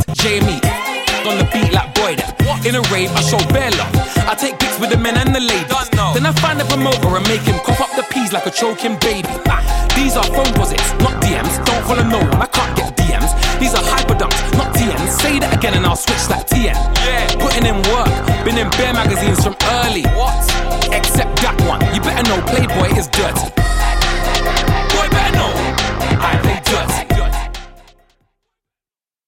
Jamie on the beat like boy that. In a rave, I show bare love. I take pics with the men and the ladies. Then I find the promoter and make him cough up the peas like a choking baby. These are phone posits, not DMs. Don't follow no one, I can't get DMs. These are hyperdunks, not TNs. Say that again and I'll switch like TN. Yeah, putting in work, been in bare magazines from early. What? Except that one, you better know Playboy is dirty.